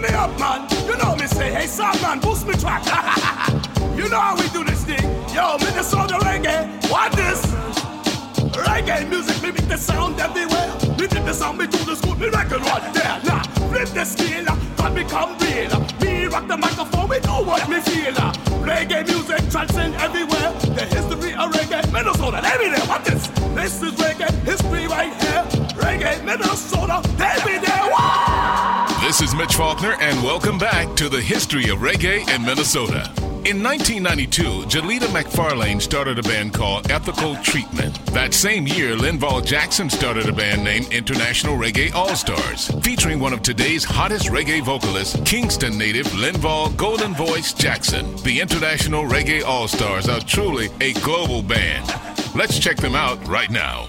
me up, man. You know me say, hey, son, man, boost me track. You know how we do this thing. Yo, Minnesota reggae, what this? Reggae music, me make the sound everywhere. Me flip the sound, me do the school, me record right there. Nah, flip the scale, God become real. Me rock the microphone, we do what me feel. Reggae music transcend everywhere. The history of reggae, Minnesota, let me there, what this? This is reggae, history right here. Reggae, Minnesota, let me there, what? This is Mitch Faulkner, and welcome back to the history of reggae in Minnesota. In 1992, Jalita McFarlane started a band called Ethical Treatment. That same year, Linval Jackson started a band named International Reggae All-Stars, featuring one of today's hottest reggae vocalists, Kingston native Linval Golden Voice Jackson. The International Reggae All-Stars are truly a global band. Let's check them out right now.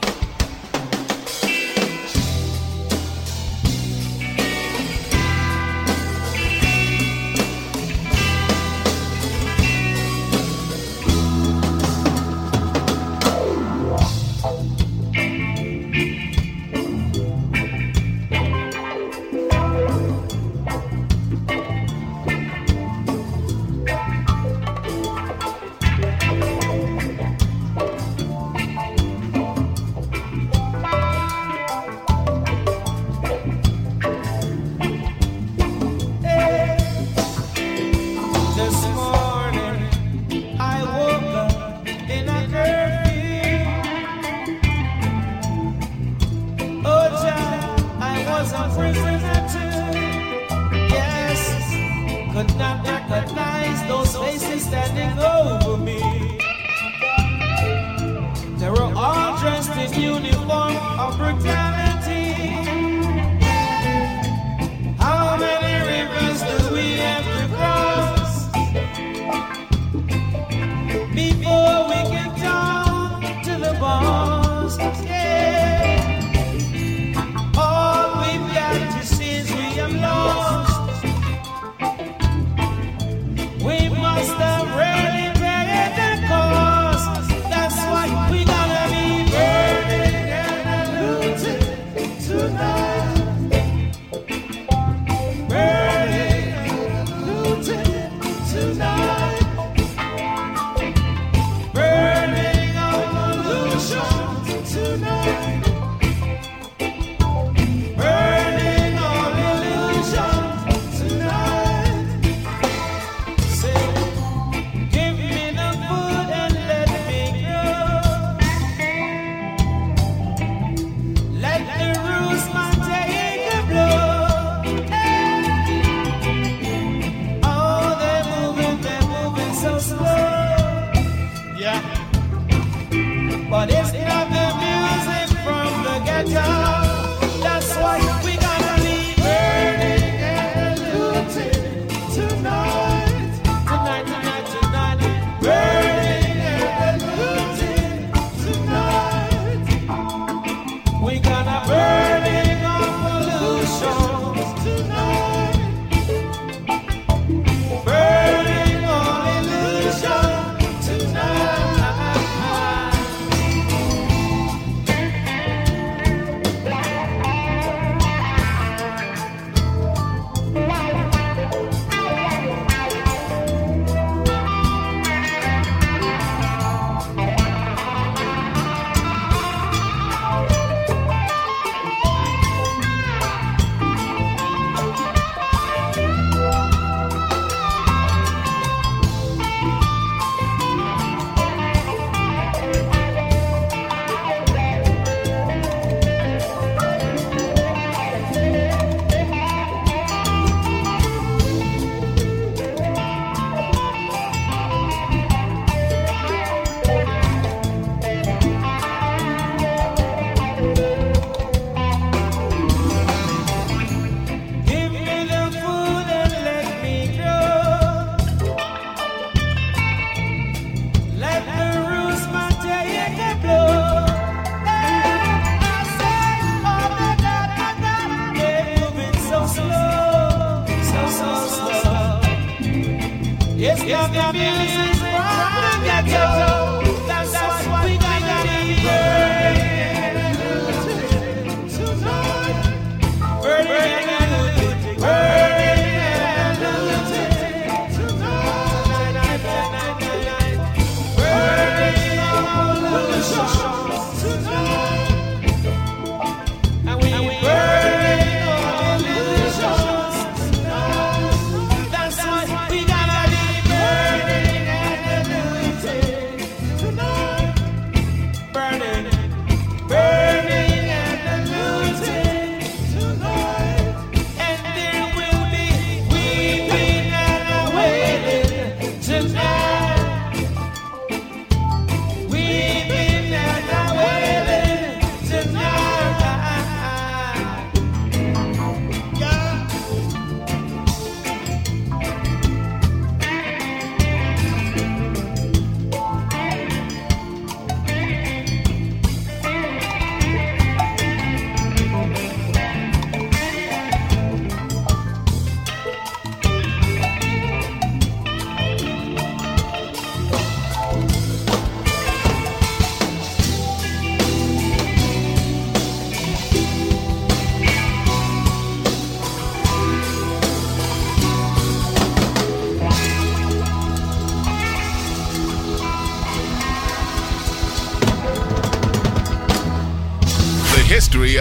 Burning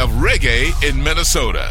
of reggae in Minnesota.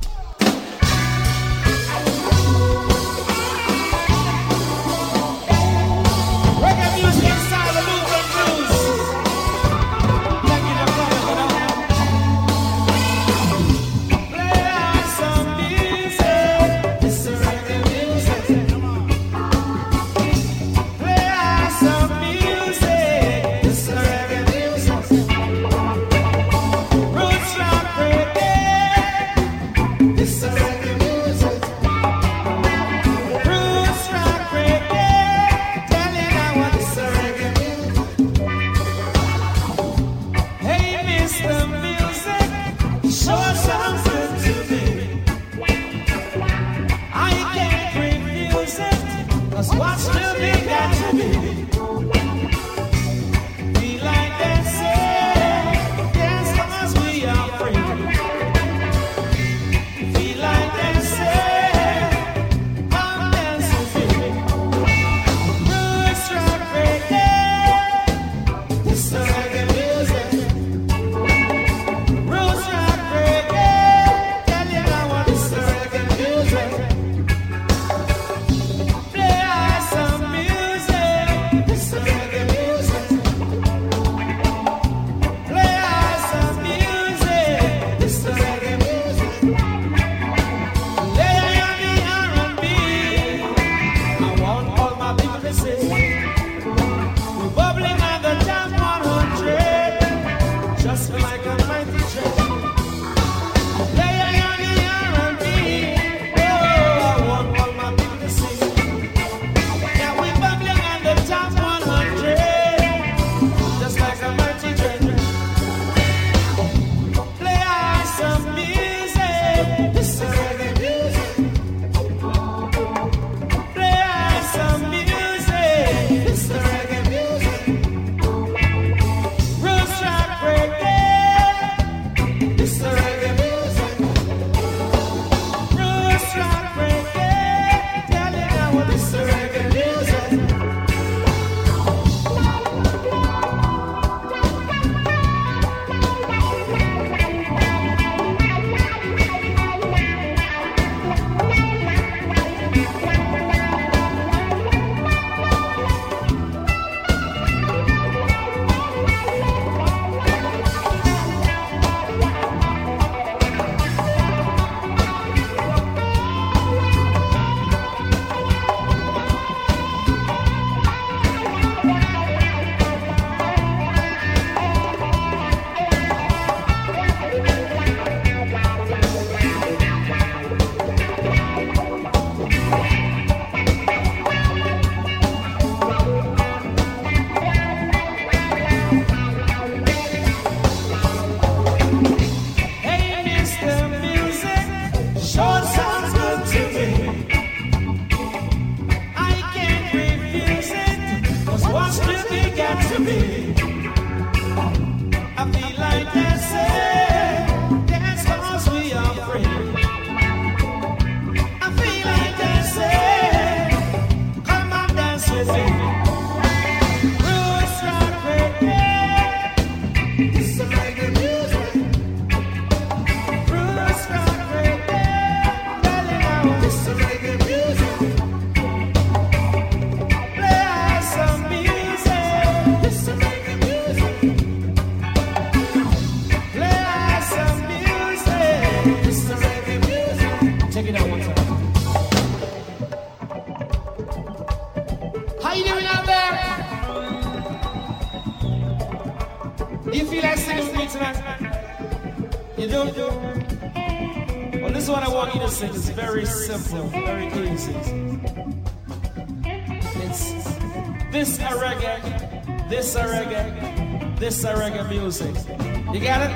This reggae music. You got it?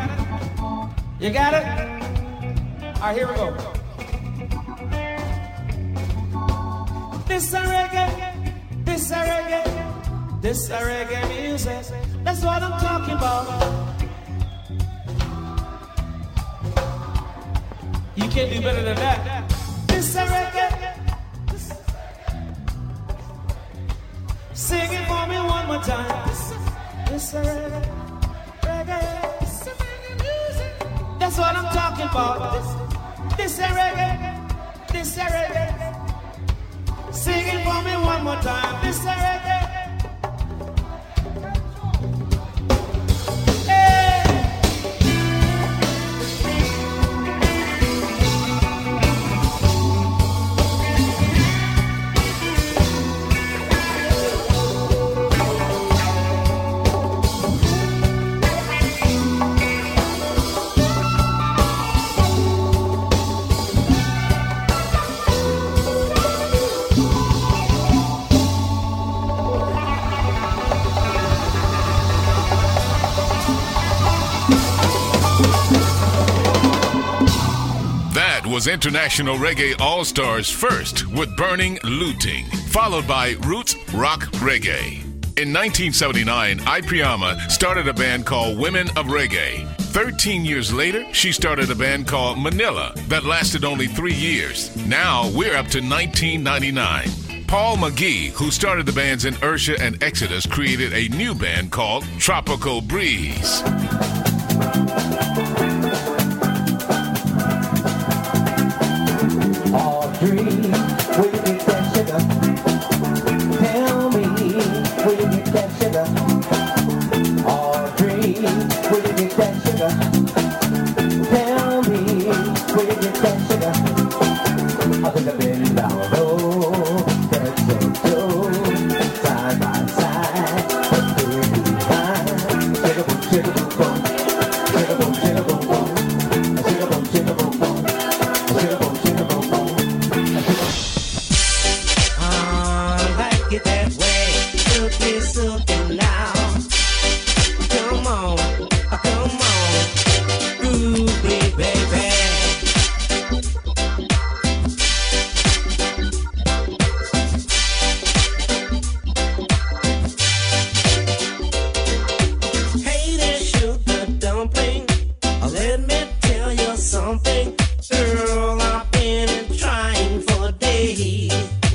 You got it? All right, here we go. This reggae, this reggae, this reggae music. That's what I'm talking about. You can't do better than that. This reggae. Sing it for me one more time. This reggae, reggae. That's That's what I'm talking about. This is reggae. This is reggae. Sing it for me one more time. This is reggae. Was International Reggae All-Stars first with Burning Looting, followed by Roots Rock Reggae. In 1979, Ipriama started a band called Women of Reggae. 13 years later, she started a band called Manila that lasted only 3 years. Now we're up to 1999. Paul McGee, who started the bands in Ursha and Exodus, created a new band called Tropical Breeze. Dream, will you get that sugar? Tell me, will you get that sugar? Oh, dream, will you get that sugar? Tell me, will you get that sugar? I think I've been down the road, that's so side by side, but baby behind. Sugar boom, sugar boom, boom. Sugar boom, sugar boom, boom. Sugar boom, sugar boom, boom. Sugar boom, sugar boom, boom. That way, silky, silky now. Come on, groovy baby. Hey there, sugar dumpling. Let me tell you something, girl. I've been trying for days.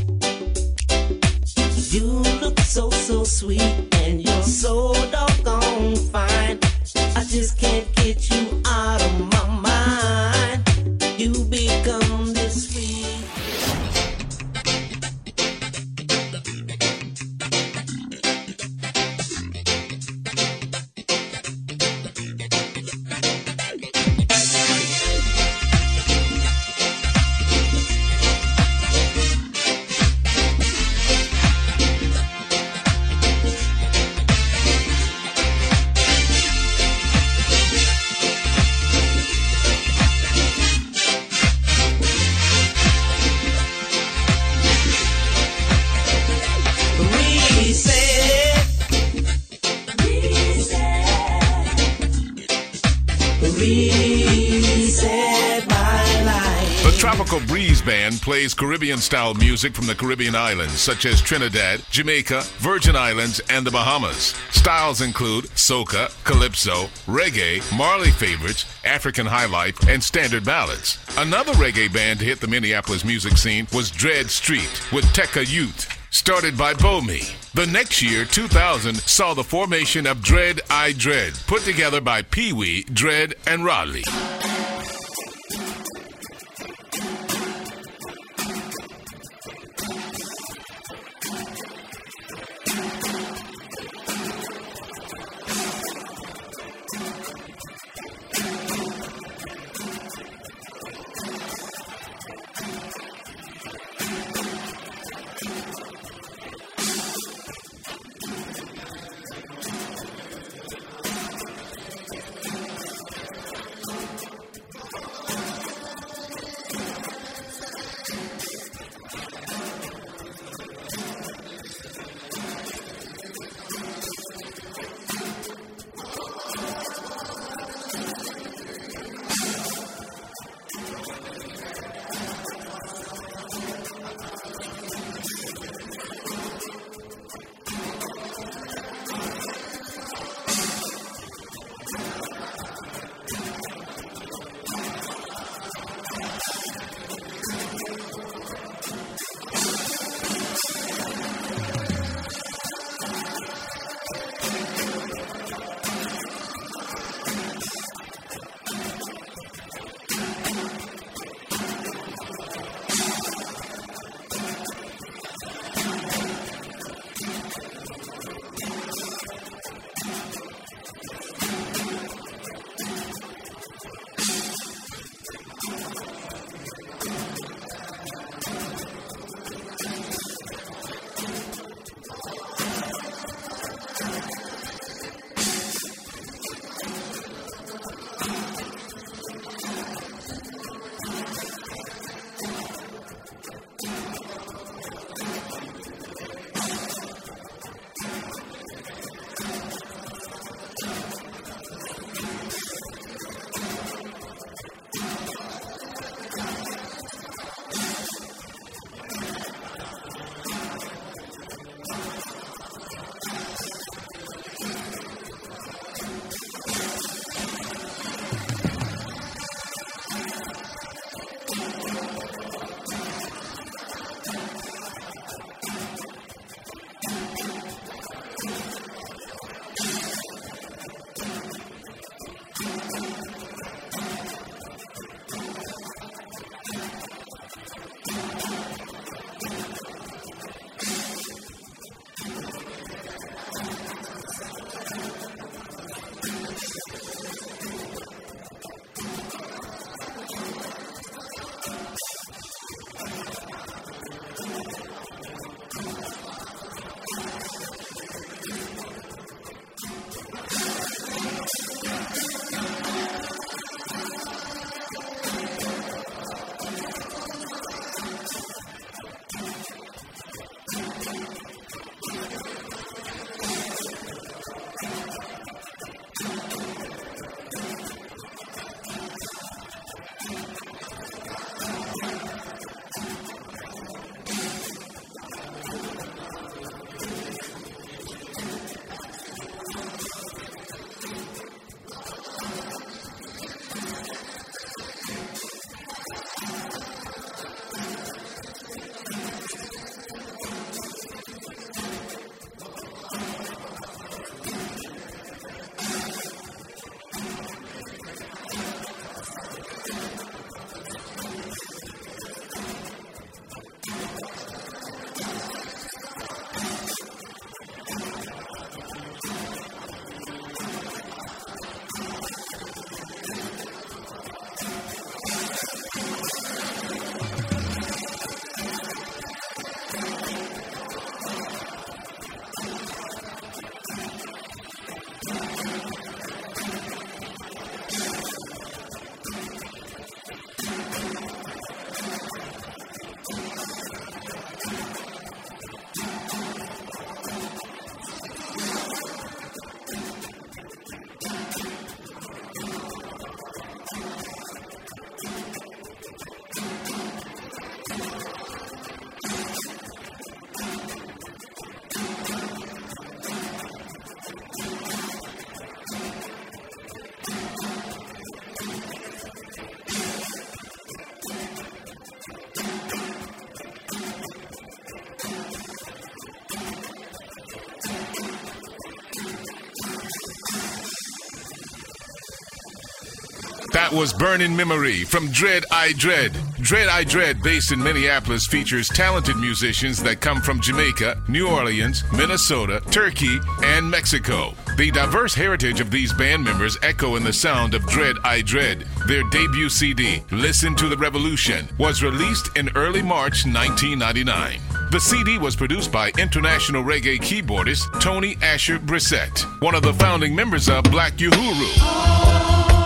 You look so sweet and you're so doggone fine. I just can't get you out of my mind. You become this sweet. The Tropical Breeze Band plays Caribbean-style music from the Caribbean islands, such as Trinidad, Jamaica, Virgin Islands, and the Bahamas. Styles include soca, calypso, reggae, Marley favorites, African highlife, and standard ballads. Another reggae band to hit the Minneapolis music scene was Dread Street with Tekka Youth, started by Bomi. The next year, 2000, saw the formation of Dread I Dread, put together by Pee Wee, Dread, and Rodley. That was Burning Memory from Dread I Dread. Dread I Dread, based in Minneapolis, features talented musicians that come from Jamaica, New Orleans, Minnesota, Turkey, and Mexico. The diverse heritage of these band members echo in the sound of Dread I Dread. Their debut CD, Listen to the Revolution, was released in early March 1999. The CD was produced by international reggae keyboardist Tony Asher Brissett, one of the founding members of Black Uhuru.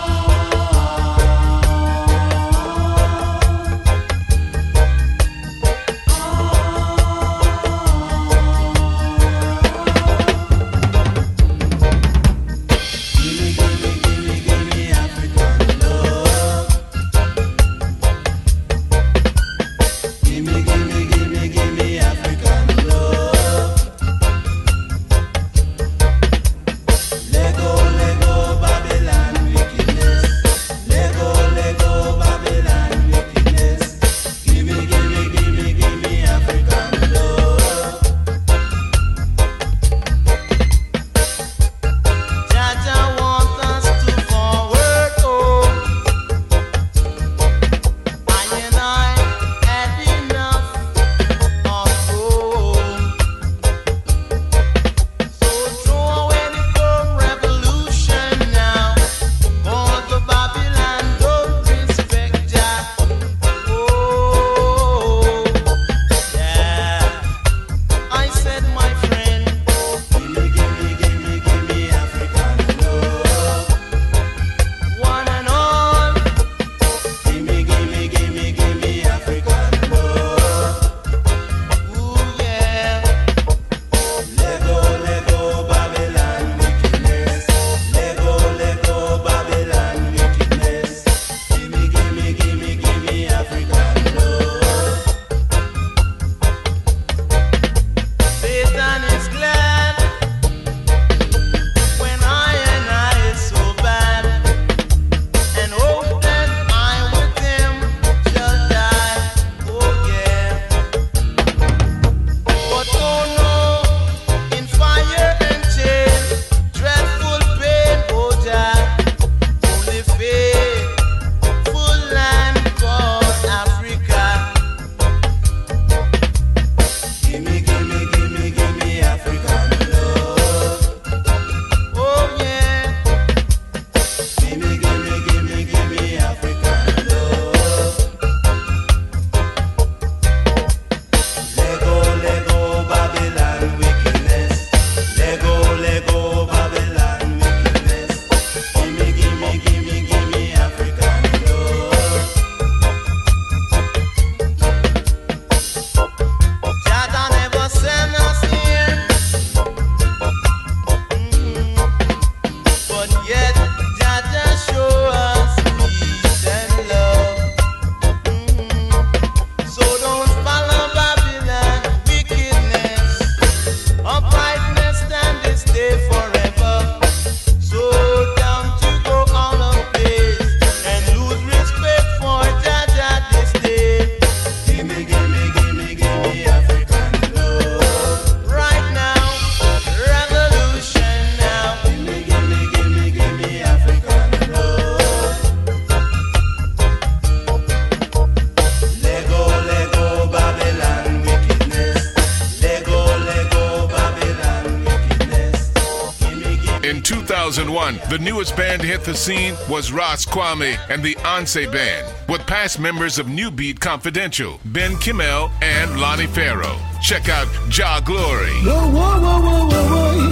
In 2001, the newest band to hit the scene was Ras Kwame and the Anse Band, with past members of New Beat Confidential, Ben Kimmel and Lonnie Farrow. Check out Jah Glory. Whoa, whoa, whoa, whoa, whoa,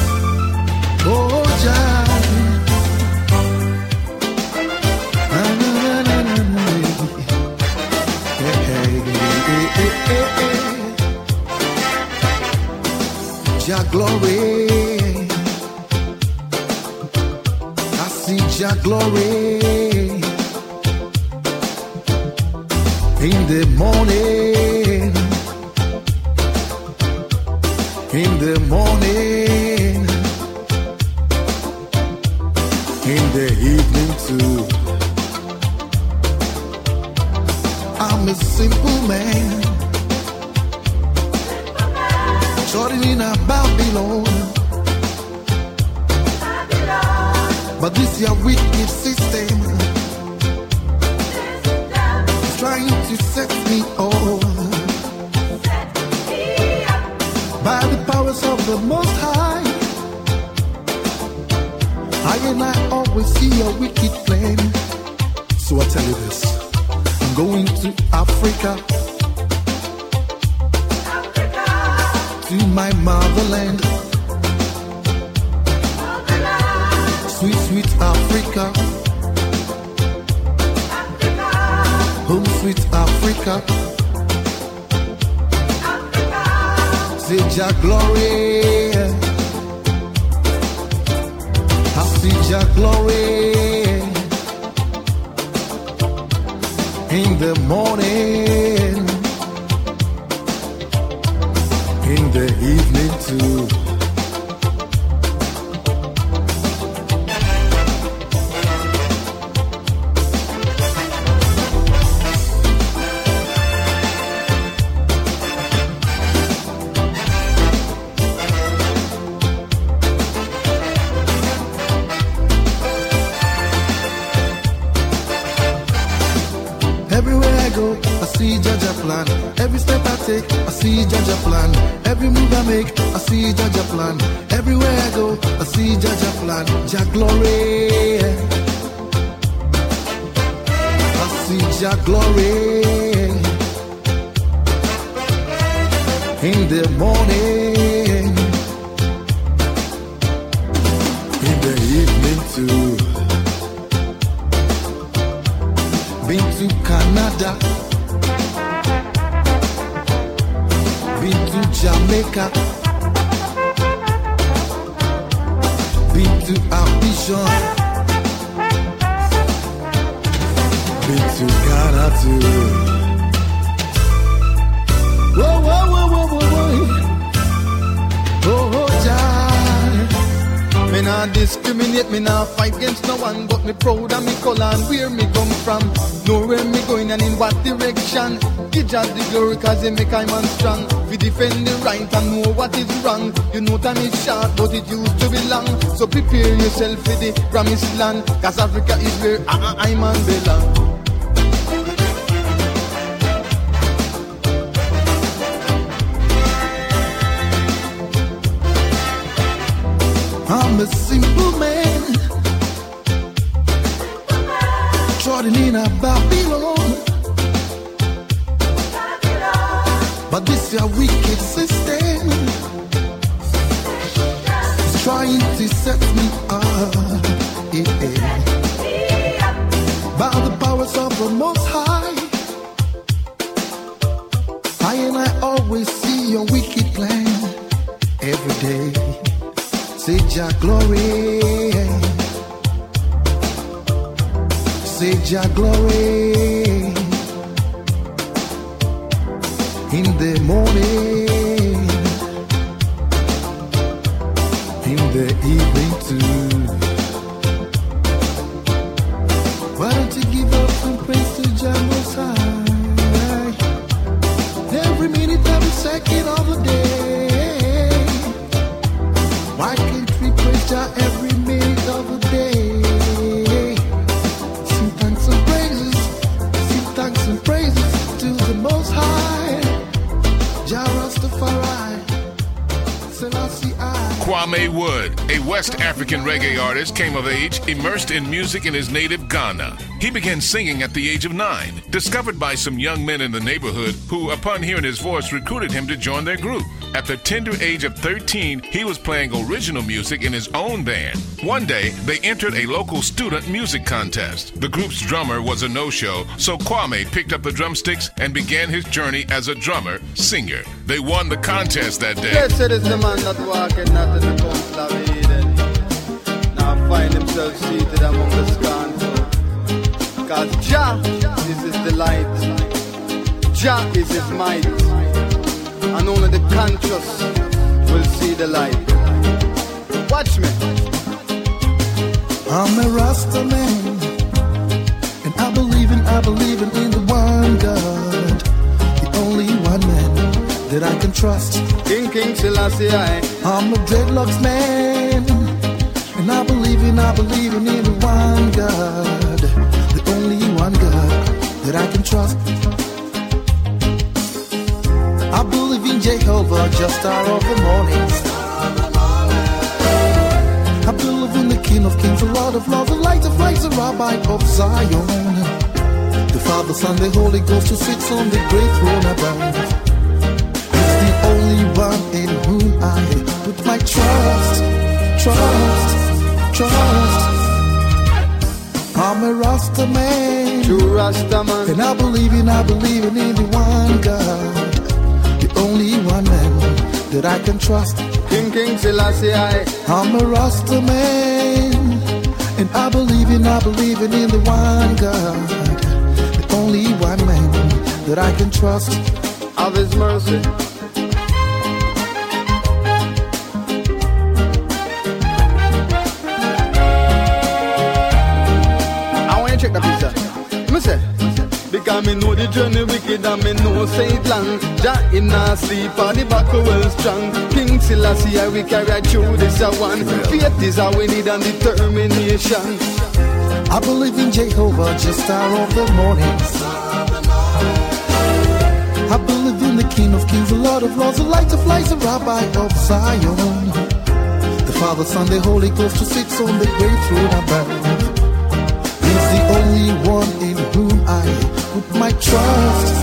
whoa. Oh, Jah. Jah Glory. Jah Glory in the morning, in the morning, in the evening too. I'm a simple man, trodden in a Babylon. But this your wicked system trying to set me on. By the powers of the Most High, I and I always see a wicked plan. So I tell you this, I'm going to Africa, to my motherland, sweet, sweet Africa, home sweet Africa. Say Jah glory, I see Jah glory in the morning, in the evening too. Everywhere I go, I see Jaja plan. Every step I take, I see Jaja plan. Every move I make, I see Jaja plan. Everywhere I go, I see Jaja plan. Jah glory, I see Jah glory in the morning, in the evening too. Been to Canada, been to Jamaica, been to Abidjan, been to Ghana too. Whoa, whoa, whoa, whoa, whoa, whoa. Oh, oh, Jah. Me nah discriminate, me nah fight against no one, but me proud of me color and where me come from. Know where me going and in what direction. Give Jah the glory cause he make I man strong. We defend the right and know what is wrong. You know time is short but it used to be long. So prepare yourself for the promised land, cause Africa is where I man belong. I'm a simple man, trodden in a Babylon. But this your wicked system is trying to set me up, by the powers of the Most High. I and I always see your wicked plan every day. Say Jah glory, say Jah glory in the morning, in the evening too. Why don't you give up some praise to Jah Most High? Every minute, every second of the day. Why can't we praise Jah every minute of the day? Sing thanks and praises, sing thanks and praises to the Most High. Jah Rastafari, Selassie I. Kwame Wood, a West African reggae artist, came of age immersed in music in his native Ghana. He began singing at the age of 9, discovered by some young men in the neighborhood who, upon hearing his voice, recruited him to join their group. At the tender age of 13, he was playing original music in his own band. One day, they entered a local student music contest. The group's drummer was a no-show, so Kwame picked up the drumsticks and began his journey as a drummer-singer. They won the contest that day. Blessed is the man that walketh not in the counsel of Eden, now find himself seated among the scornful. Cause Jah is his delight, Jah is his might, and only the conscious will see the light. Watch me. I'm a Rasta man, and I believe in the one God, the only one man that I can trust. King Selassie I. I'm a dreadlocks man, and I believe in the one God, the only one God that I can trust. I believe in Jehovah, just star of the morning. I believe in the King of Kings, the Lord of Lords, the light of lights, the Rabbi of Zion. The Father, Son, the Holy Ghost who sits on the great throne above. He's the only one in whom I put my trust. I'm a Rasta man, true Rasta man, and I believe in the one God, the only one man that I can trust. King Selassie I. I'm a Rasta man, and I believe in the one God, the only one man that I can trust. Of His mercy. Check the pizza. Me say, because me know the journey wicked and me know say it long. Jah him not sleep on the back well strong. King Selassie I we carry through this a one. Faith is how we need and determination. I believe in Jehovah, just star of the morning. I believe in the King of Kings, the Lord of Lords, the light of lights, the Rabbi of Zion. The Father, Son, the Holy Ghost who sits on the great throne above. He's the only one in whom I put my trust.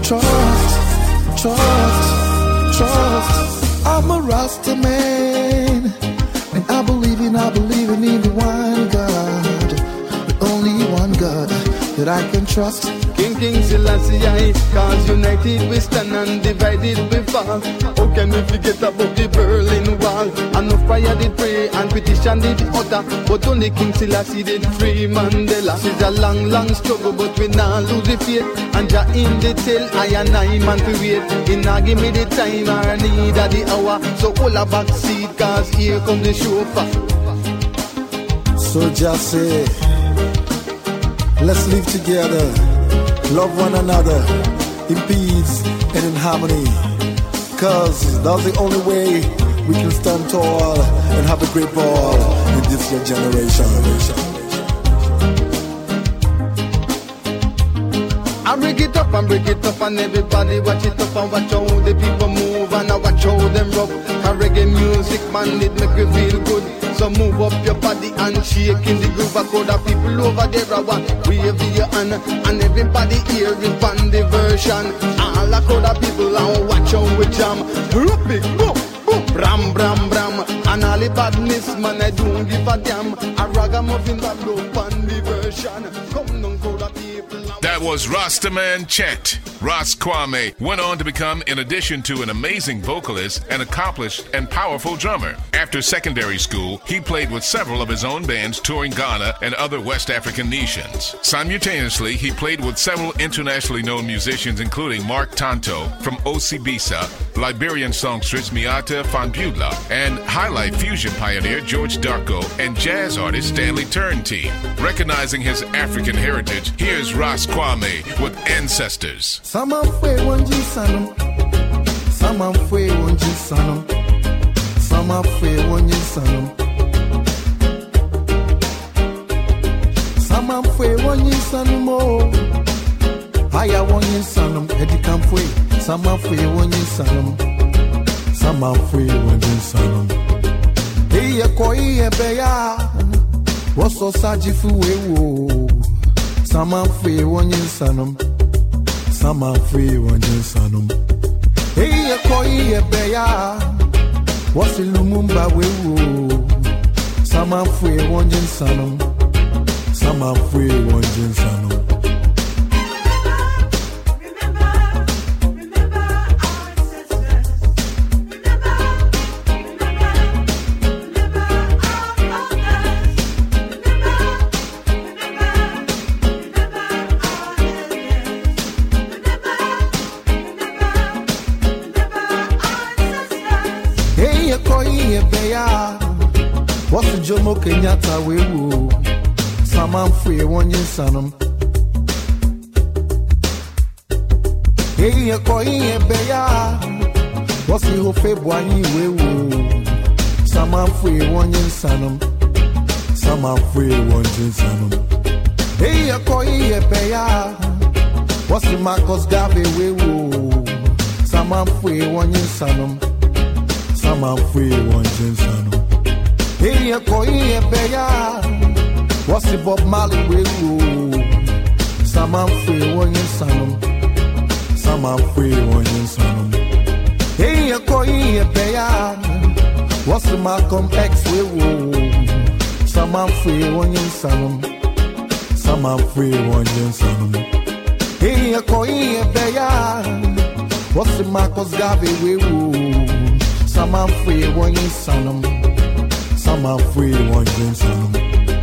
I'm a Rasta man, and I believe in the one God, the only one God that I can trust. King Selassie I, cause united we stand and divided we fall. How can we forget about the Berlin Wall? And no fire did pray and petition did utter, but only King Selassie did free Mandela. It's a long struggle, but we not lose the faith. And Jah in the tell I and I man to wait. He not give me the time or need of the hour. So hold a back seat, cause here come the chauffeur. So just say, let's live together, love one another in peace and in harmony, cause that's the only way we can stand tall and have a great ball in this generation. I break it up and everybody watch it up and watch how the people move and I watch how them rock. A reggae music man, it make you feel good. So move up your body and shake in the groove. I could have people over there I want wave your hand and everybody hearing from the version. All I could have people and watch how we jam. Big boom boom bram bram bram. And all the badness man I don't give a damn. A ragamuffin that blow on the version. Come on could have people. That was Rastaman Chant. Ras Kwame went on to become, in addition to an amazing vocalist, an accomplished and powerful drummer. After secondary school, he played with several of his own bands touring Ghana and other West African nations. Simultaneously, he played with several internationally known musicians, including Mark Tonto from Osibisa, Liberian songstress Miata Fanbula, and highlight fusion pioneer George Darko, and jazz artist Stanley Turntine. Recognizing his African heritage, here's Ras Kwame with Ancestors. Sama fue wanji sanum, sama fue wanji sanum, sama fue wanji sanum, sama fue wanji sanum oh, haya wanji sanum, edikam fue, sama fue wanji sanum, sama fue wanji sanum. Iye ko iye beya, woso saji fuwe wo, sama fue wanji sanum. Sama free one sanum. Hey, koi beya. What's the Lumumba we? Sama free one sanum. Sama free one sanum. What's the Jomo Kenyatta we woo? Sama free one sanum. Hey, koi beya. What's the Hofe Bwani we woo? Sama free one sanum. Sama free one sanum. Hey, koi beya. What's the Marcus Garvey we wo? Sama fwe one insanum. Sama fwe one insanum. Hey, ko ye beya. What's the Bob Marley we wo? Sama fwe one insanum. Sama fwe one insanum. Hey, ko ye beya. What's the Malcolm X we wo? Sama fwe one insanum. Sama fwe one insanum. Hey, ko ye beya. What's the Marcus Garvey we wo? Sama fwe one insanum. Sama fwe one insanum.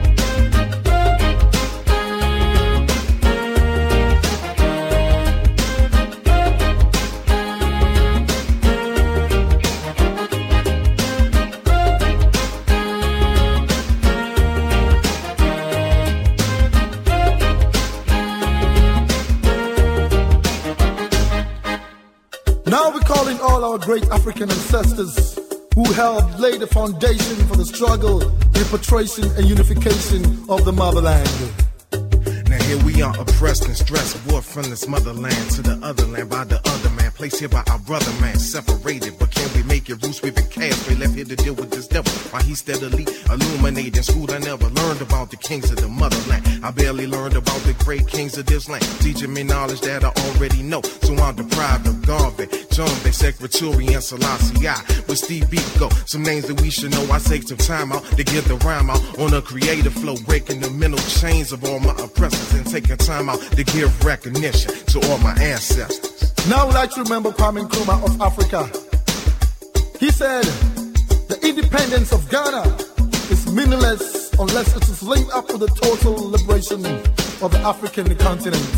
Now we're calling all our great African ancestors who helped lay the foundation for the struggle, repatriation, and unification of the motherland. Now here we are, oppressed and stressed, war from this motherland to the other land by the other man, placed here by our brother man, separated, but can we make it? Roots we've been cast, we left here to deal with this devil, while he steadily illuminating. School I never learned about the kings of the motherland, I barely learned about the great kings of this land, teaching me knowledge that I already know, so I'm deprived of Garvey, Jombe, Secretary, and Selassie I, with Steve Biko, some names that we should know. I take some time out to get the rhyme out on a creative flow, breaking the mental chains of all my oppressors and taking time out to give recognition to all my ancestors. Now we'd like to remember Kwame Nkrumah of Africa. He said, the independence of Ghana is meaningless unless it is linked up with the total liberation of the African continent.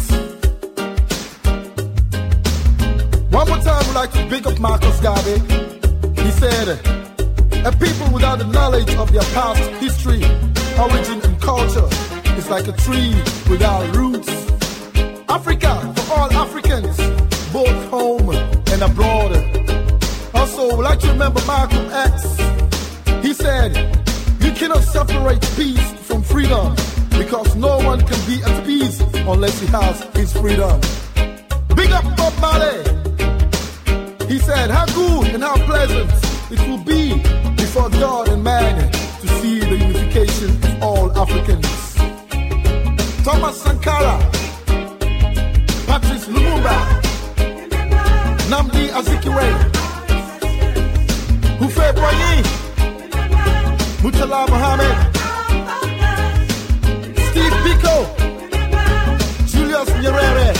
One more time, we'd like to big up Marcus Garvey. He said, a people without the knowledge of their past history, origin, and culture is like a tree without roots. Africa for all Africans, both home and abroad. Also, we'd like to remember Malcolm X. He said, you cannot separate peace from freedom because no one can be at peace unless he has his freedom. Big up Bob Marley. He said, how good and how pleasant it will be before God and man to see the unification of all Africans. Thomas Sankara, Patrice Lumumba, Nnamdi Azikiwe, Houphouët Boigny, Murtala Mohammed, Steve Biko, Julius Nyerere,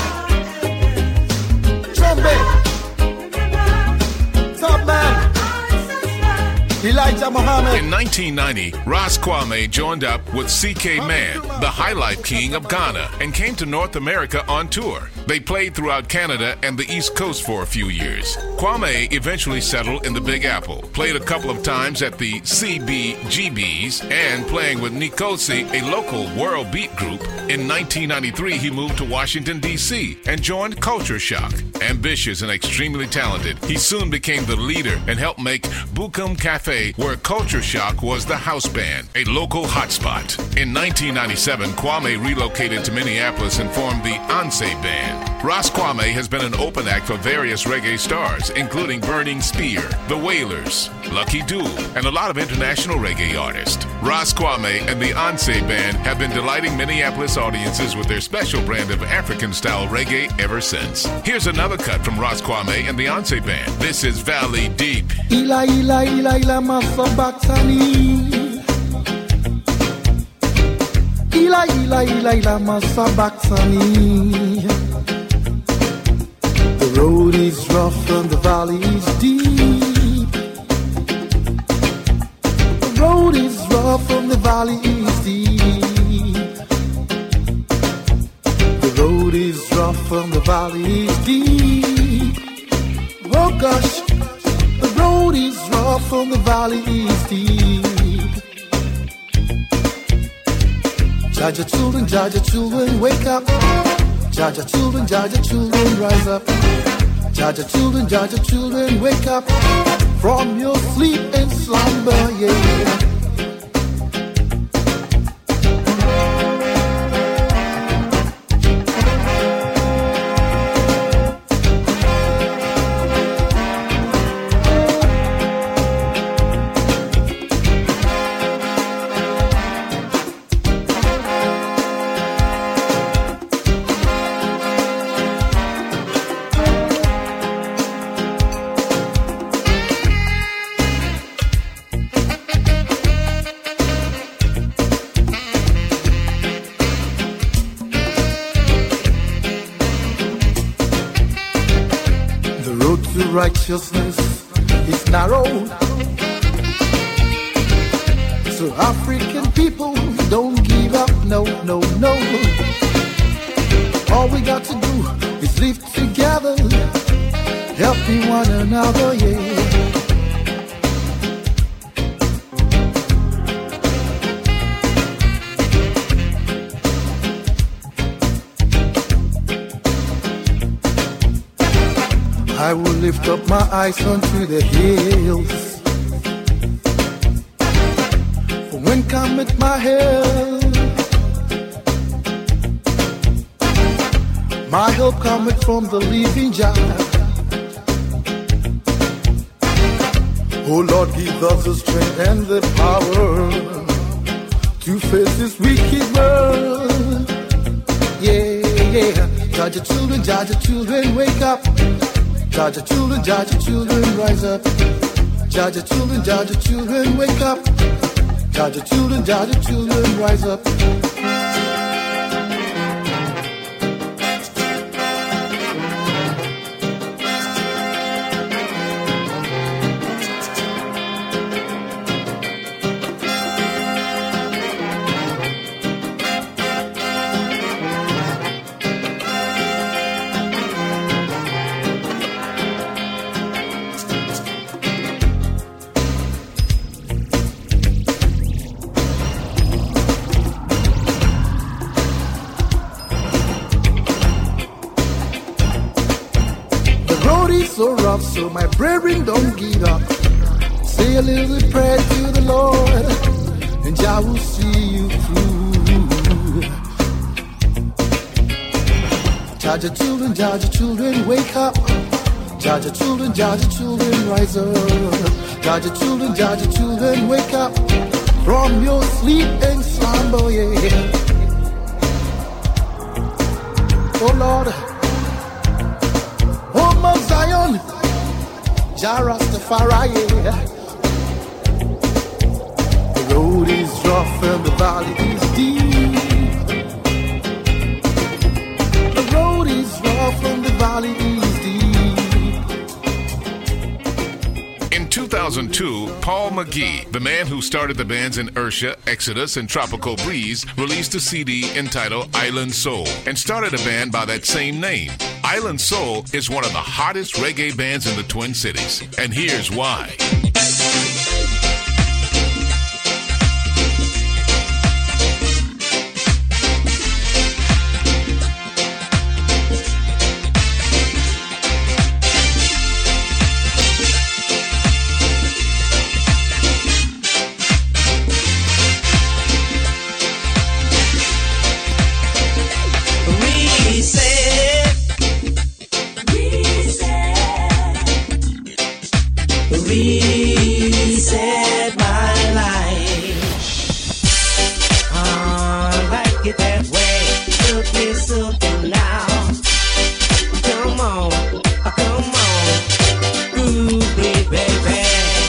Jombe, Top Man, Elijah Muhammad. In 1990, Ras Kwame joined up with C.K. Mann, the highlife king of Ghana, and came to North America on tour. They played throughout Canada and the East Coast for a few years. Kwame eventually settled in the Big Apple, played a couple of times at the CBGBs, and playing with Nkosi, a local world beat group. In 1993, he moved to Washington, D.C. and joined Culture Shock. Ambitious and extremely talented, he soon became the leader and helped make Bukum Cafe, where Culture Shock was the house band, a local hotspot. In 1997, Kwame relocated to Minneapolis and formed the Anse Band. Ras Kwame has been an open act for various reggae stars, including Burning Spear, The Wailers, Lucky Dube, and a lot of international reggae artists. Ras Kwame and the Anse Band have been delighting Minneapolis audiences with their special brand of African-style reggae ever since. Here's another cut from Ras Kwame and the Anse Band. This is Valley Deep. Ila ila ila ila masabaktani. Ila ila ila ila masabaktani. The road is rough and the valley is deep. The road is rough and the valley is deep. The road is rough and the valley is deep. Oh gosh, the road is rough and the valley is deep. Jaja children, wake up. Jaja children, rise up. Jaja children, wake up from your sleep and slumber, yeah. to righteousness is narrow. So African people, don't give up, no, no, no. All we got to do is live together, helping one another, yeah. I will lift up my eyes unto the hills. From when cometh my help? My help cometh from the living Jah. Oh Lord, give us the strength and the power to face this wicked world. Yeah, Jah your children, wake up. Jah your children, rise up. Jah your children, wake up. Jah your children, rise up. So rough, so my brethren, don't give up. Say a little prayer to the Lord, and Jah will see you through. Jah your children, wake up. Jah your children, rise up. Jah your children, wake up from your sleep and slumber, yeah. Oh Lord, Mount Zion, Jah Rastafari, yeah. The road is rough and the valley is deep. The road is rough and the valley is deep. In 2002, Paul McGee, the man who started the bands in Ursha, Exodus, and Tropical Breeze, released a CD entitled Island Soul and started a band by that same name. Island Soul is one of the hottest reggae bands in the Twin Cities, and here's why. Reset my life. I like it that way. Silky now. Come on, groove me, baby.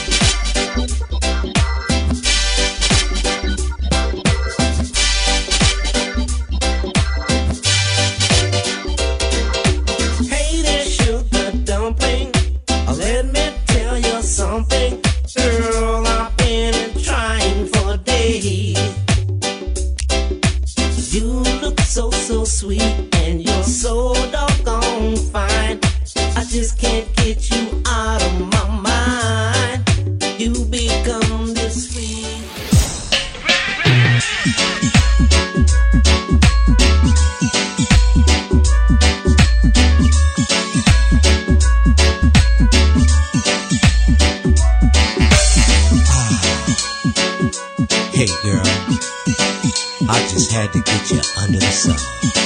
Hey there, sugar dumpling. Let me tell you something, girl, I've been trying for days. You look so sweet, and you're so doggone fine. I just can't get you out of my mind. You become this sweet. Hey girl, I just had to get you under the sun.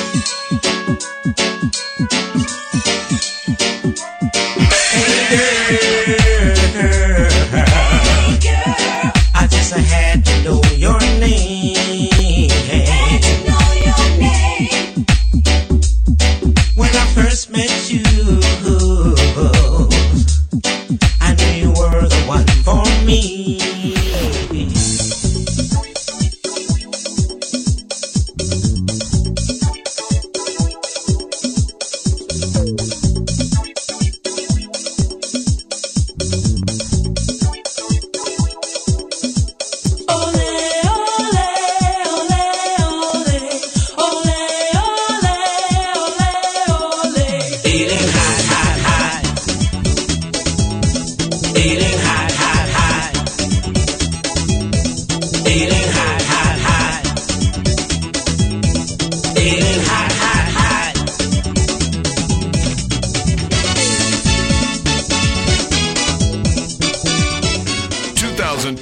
Hey girl, I just had to know your name. Had to know your name. When I first met you, I knew you were the one for me.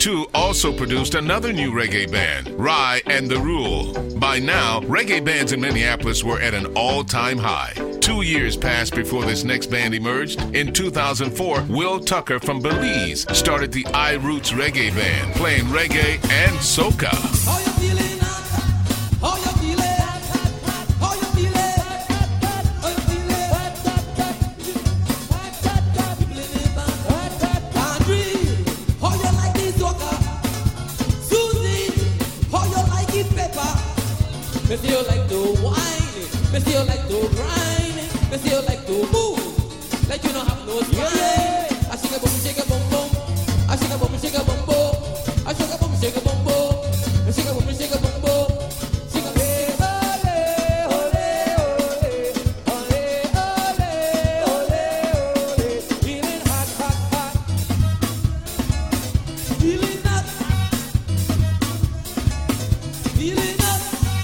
1992 also produced another new reggae band, Rye and the Rule. By now, reggae bands in Minneapolis were at an all-time high. 2 years passed before this next band emerged. In 2004, Will Tucker from Belize started the I-Roots Reggae Band, playing reggae and soca. How you feeling? How you feeling? How you feeling? How you feeling? Andre, how you like this soca? Susie, how you like it pepper? Me see you like to whine, me see you like to grind, me see you like to move, like you don't have no spine. I shake a boom, boom. I shake a boom, boom. I shake a boom, boom. I shake a boom, boom. Shake a boom, shake a boom, boom. Shake a ole, feeling hot. Feeling hot. Feeling hot.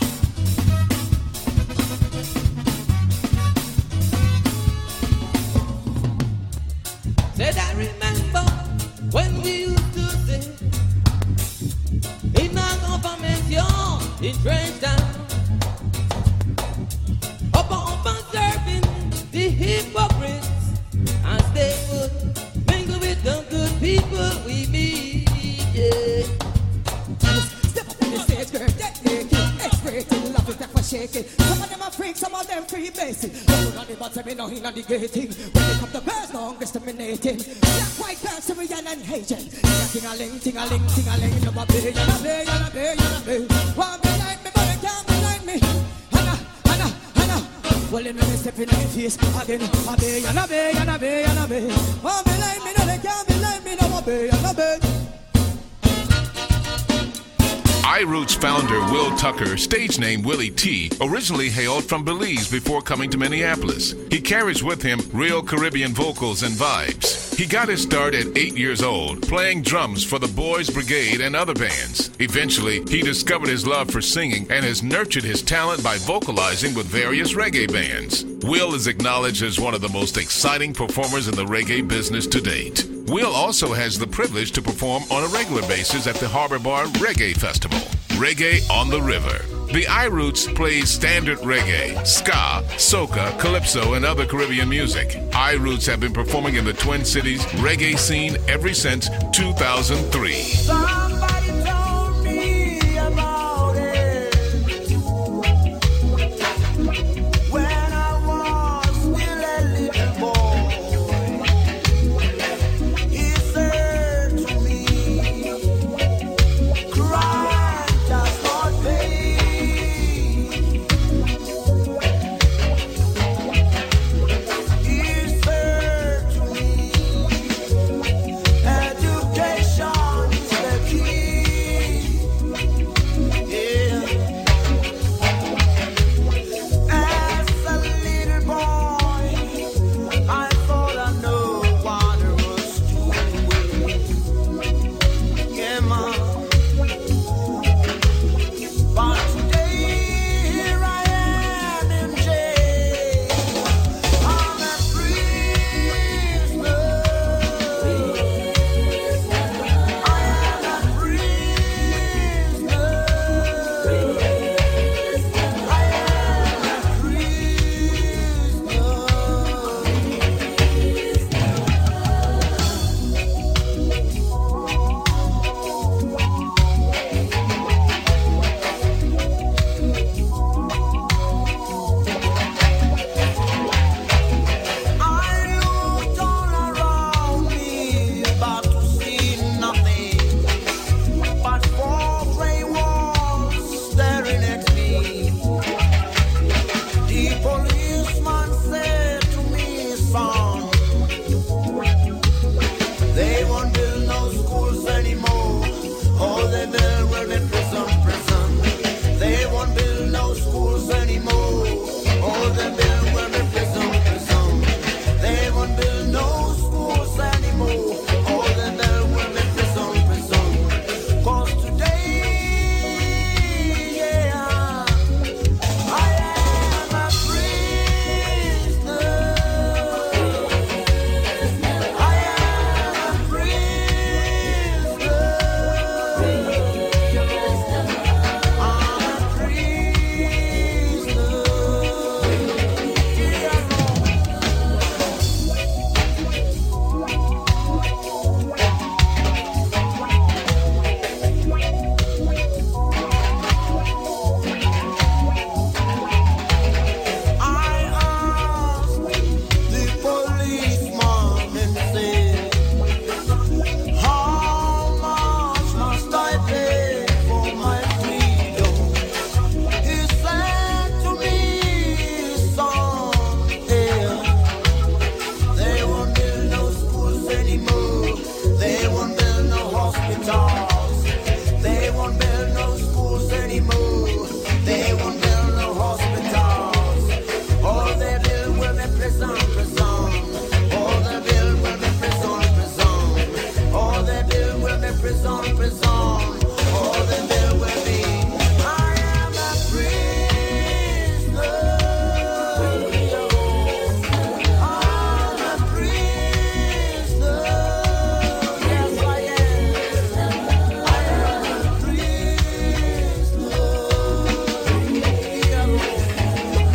Said I remember when we used to sing in our confirmation in Trenchtown, up serving the hypocrites, as they would mingle with the good people we meet. Yeah. Step up on the stage, girl, get naked, X-rated, love it, that was shaking. Some of them are freaks, some of them free basic. Don't on the bottom, me no in on the gating. When they come to girls, no discriminating. Black, white, girl, Syrian and Haitian. Ting-a-ling, ting-a-ling, ting-a-ling. You a bay, you a bay, you a bay, you a bay. Want be like me, but they can't be like me. Hannah. Well, let me step in my face again. A bay, you a bay, you a bay, you a bay. Want be like me, no, they can't be like me. No a bay, you a bay. I-Roots founder Will Tucker, stage name Willie T, originally hailed from Belize before coming to Minneapolis. He carries with him real Caribbean vocals and vibes. He got his start at 8 years old, playing drums for the Boys Brigade and other bands. Eventually, he discovered his love for singing and has nurtured his talent by vocalizing with various reggae bands. Will is acknowledged as one of the most exciting performers in the reggae business to date. Will also has the privilege to perform on a regular basis at the Harbor Bar Reggae Festival, Reggae on the River. The I-Roots plays standard reggae, ska, soca, calypso, and other Caribbean music. I-Roots have been performing in the Twin Cities reggae scene ever since 2003. Somebody told me about it when I was still a little boy. He said to me, crime does not pay. He said to me, education is the key. anymore. They won't build no hospitals. They won't build no schools anymore. They won't build no hospitals. All they build will be prison, prison. All they build will be prison, prison. All they build will be prison, prison. All they build will be. I am a prisoner. I'm a prisoner. Yes, I am. I am a prisoner. I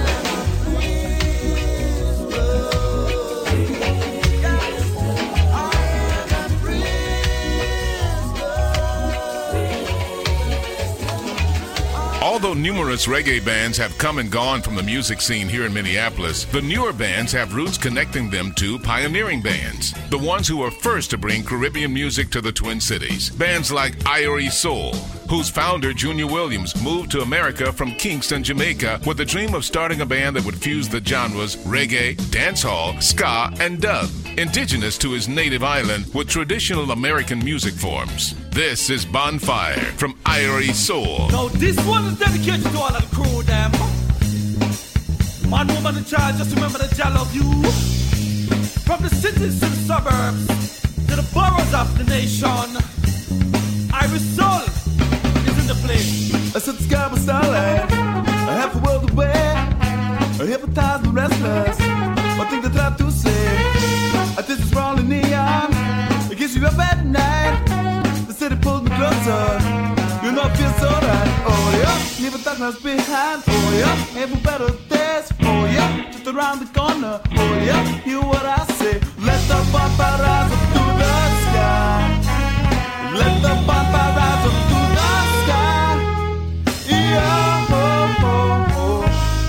Although numerous reggae bands have come and gone from the music scene here in Minneapolis, the newer bands have roots connecting them to pioneering bands, the ones who were first to bring Caribbean music to the Twin Cities. Bands like Irie Soul, whose founder, Junior Williams, moved to America from Kingston, Jamaica, with the dream of starting a band that would fuse the genres reggae, dancehall, ska, and dub, indigenous to his native island with traditional American music forms. This is Bonfire from Irie Soul. Now this one is dedicated to all of the crew, them. Man, woman, and child, just remember that I love you. From the cities to the suburbs, to the boroughs of the nation, Irie Soul is in the place. I set the sky with starlight, I have the world away, I hypnotize the restless. One thing they try to say, this is rolling neon, it gets you up at night. The city pulls me closer, you know it feels so right. Oh yeah, leave the darkness behind. Oh yeah, ain't for better days. Oh yeah, just around the corner. Oh yeah, hear what I say. Let the bonfire rise up to the sky. Let the bonfire rise up to the sky. Yeah, oh, oh, oh.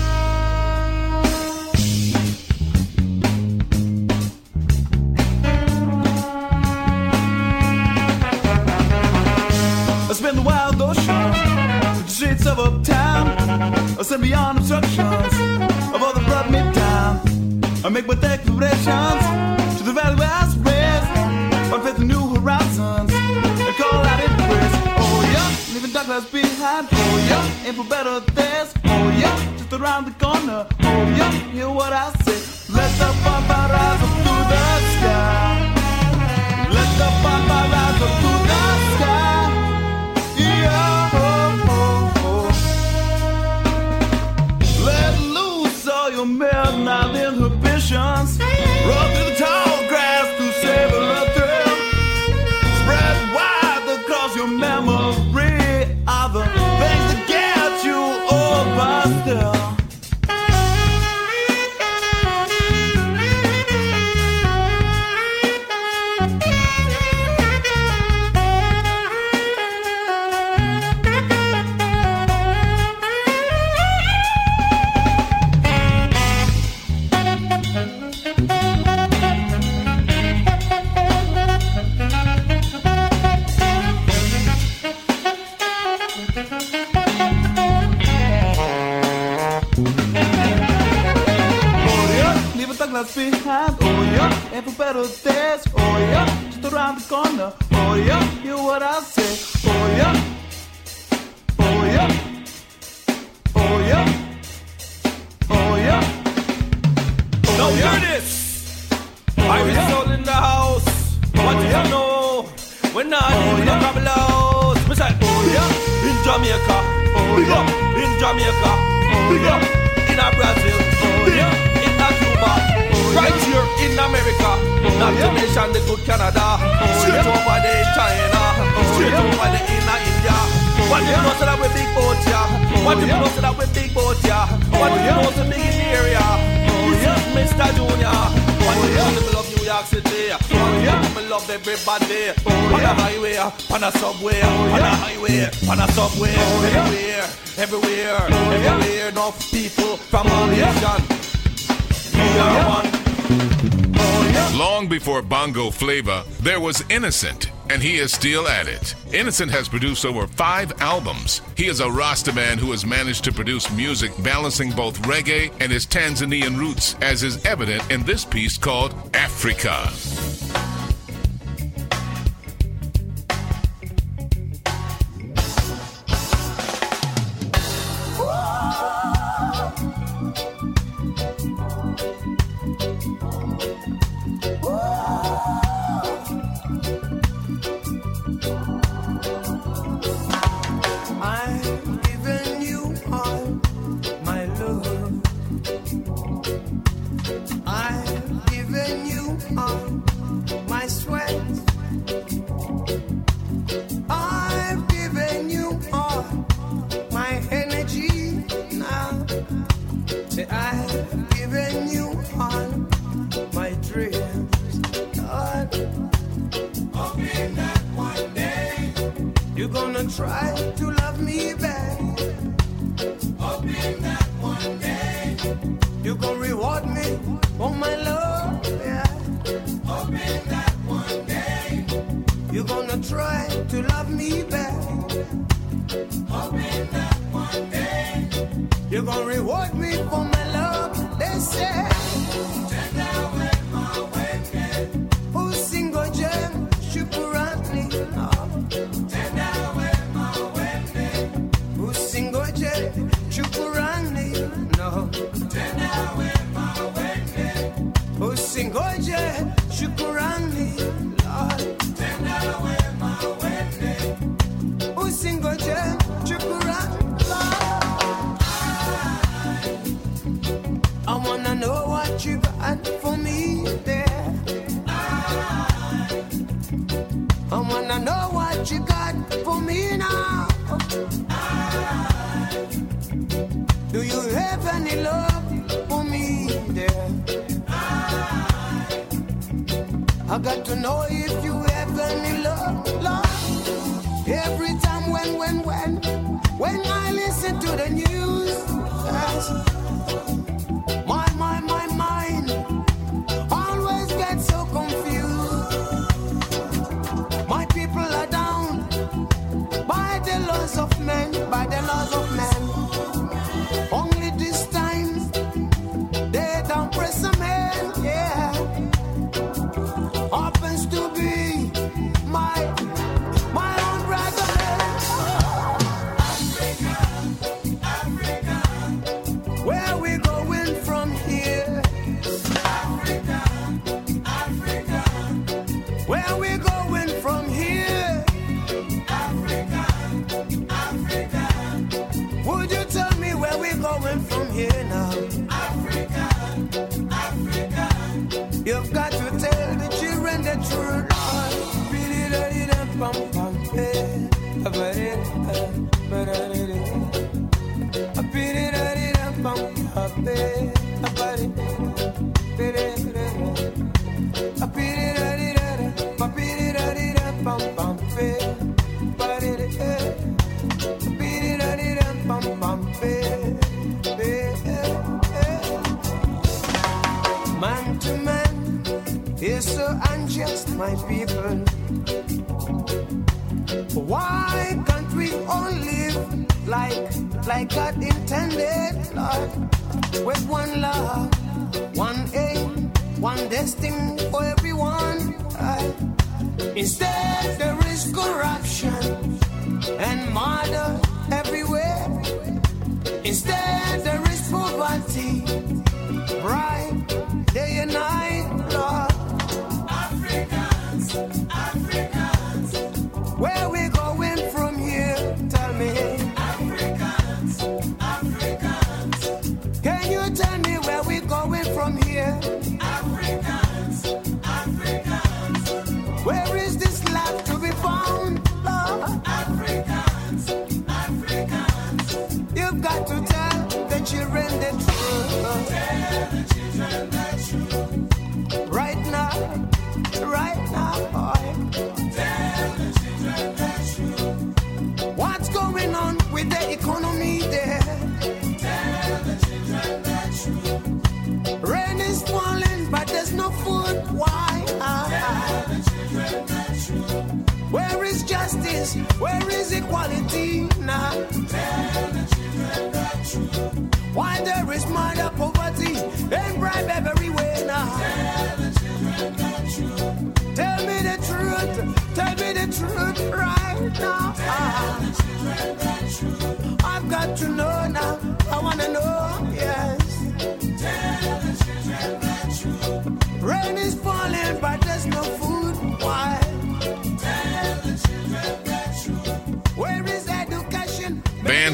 I spend the wild ocean, the streets of uptown. I send beyond obstructions of all that brought me down. I make my declarations to the valley where I was raised. I face the new horizons and call out in praise. Oh yeah, leaving darkness behind. Oh yeah, aim for better days. Oh yeah, just around the corner. Oh yeah, hear what I say. Let the bonfire rise up to the sky. Let the bonfire rise up to the sky. Yeah, oh, oh, oh. Let loose all your midnight inhibitions. Run through the tall grass to savor a thrill. Spread wide across your memory of the things that get you over still. Behind, oh yeah, and for better days, oh yeah, just around the corner, oh yeah, hear what I say, oh yeah, oh yeah, oh yeah, oh yeah. Now hear this, Irie Soul in the house. What do you know? We're not even a couple hours. We say, oh yeah, in Jamaica, big up, in Jamaica, big up, in Brazil, oh yeah, in Cuba. Right here in America, not to mention the good Canada, straight over there in China, straight over there in India. What do you know so that we're big boat here? What do you know so that we're big boat here? What do you know so big in the area? This is Mr. Junior. What do you know so we love New York City? What do you know we love everybody? On the highway, on the subway, on the highway, on the subway, everywhere, enough people from all nations. Long before Bongo Flava, there was Innocent, and he is still at it. Innocent has produced over 5 albums. He is a Rasta man who has managed to produce music balancing both reggae and his Tanzanian roots, as is evident in this piece called Africa. I've given you all my love. I've given you all my sweat. I've given you all my energy now. Say I've given you all my dreams. Lord, hoping that one day you're gonna try to love me back. Hoping that one day you gonna reward me for my love. Yeah. Hoping that one day you're gonna try to love me back. Hoping that one day you're gonna reward me for my love. They say, tender with my weekend. Who single gem, shukurani. Tender with my weekend. Who single gem, shukurani. No. Tender with my weekend. Who single gem, shukurani. Lord. Tender with my weekend. Who single gem, shukurani. I wanna know what you got for me there. I wanna know what you got for me now. Do you have any love for me there? I got to know if you have any love, love. Every time when I listen to the news, my mind always gets so confused. My people are down by the laws of men, by the laws of men. Only this time they don't press a man, yeah. Happens to be my own brother. Africa, where we going from here? Africa, where we going from here? Africa, would you tell me where we going from here now? Africa, you've got to tell the children the truth. Man to man is so unjust, my people. Why can't we all live like God intended, Lord? With one love, one aim, one destiny for everyone. Instead there is corruption and murder everywhere. Instead there is poverty, bright day and night, Lord. Africans, where we going from here? Tell me. Africans, can you tell me where we going from here? Africans, where is this land to be found, Lord? Africans, you've got to tell the children the truth. Tell the children the truth. Right now, boy. Tell the children the truth. What's going on with the economy there? Tell the children the truth. Rain is falling, but there's no food. Why? Tell the children the truth. Where is justice? Where is equality now? Tell the children the truth. Why there is murder, poverty, and bribe everywhere now? Tell the children the truth. Tell me the truth. Tell me the truth right now. Tell the children the truth. I've got to know now. I wanna know, yes. Tell the children the truth. Rain is falling, but there's no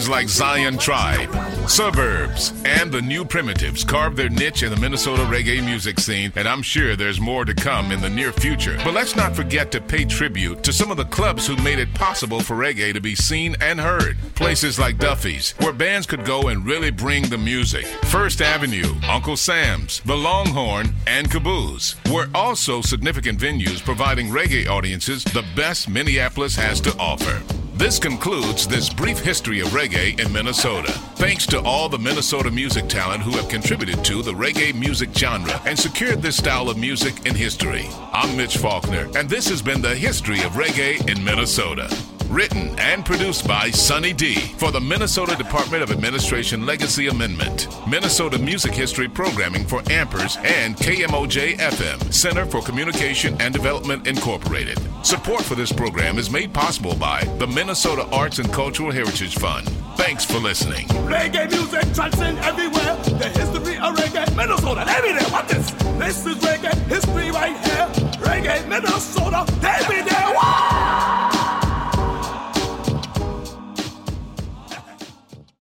Bands like Zion Tribe, Suburbs, and the New Primitives carved their niche in the Minnesota reggae music scene, and I'm sure there's more to come in the near future. But let's not forget to pay tribute to some of the clubs who made it possible for reggae to be seen and heard. Places like Duffy's, where bands could go and really bring the music. First Avenue, Uncle Sam's, The Longhorn, and Caboose were also significant venues providing reggae audiences the best Minneapolis has to offer. This concludes this brief history of reggae in Minnesota. Thanks to all the Minnesota music talent who have contributed to the reggae music genre and secured this style of music in history. I'm Mitch Faulkner, and this has been the history of reggae in Minnesota. Written and produced by Sonny D for the Minnesota Department of Administration Legacy Amendment, Minnesota Music History Programming for Ampers, and KMOJ-FM, Center for Communication and Development Incorporated. Support for this program is made possible by the Minnesota Arts and Cultural Heritage Fund. Thanks for listening. Reggae music transcends everywhere. The history of reggae, Minnesota. Let me there. What this? This is